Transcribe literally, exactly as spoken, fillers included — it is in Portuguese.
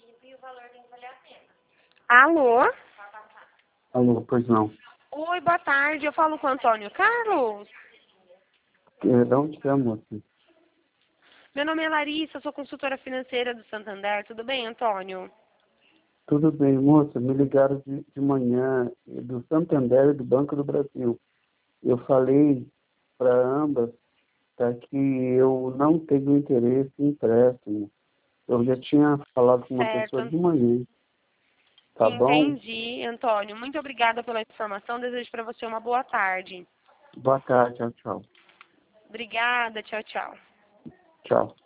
Alô? Alô, pois não. Oi, boa tarde. Eu falo com o Antônio Carlos. É, de onde que é, moça? Meu nome é Larissa, sou consultora financeira do Santander. Tudo bem, Antônio? Tudo bem, moça. Me ligaram de, de manhã do Santander e do Banco do Brasil. Eu falei para ambas, tá, que eu não tenho interesse em empréstimo. Eu já tinha falado com uma pessoa Certo. de manhã. Tá bom? Entendi, Antônio. Muito obrigada pela informação. Desejo para você uma boa tarde. Boa tarde, tchau, tchau. Obrigada. Tchau, tchau. Tchau.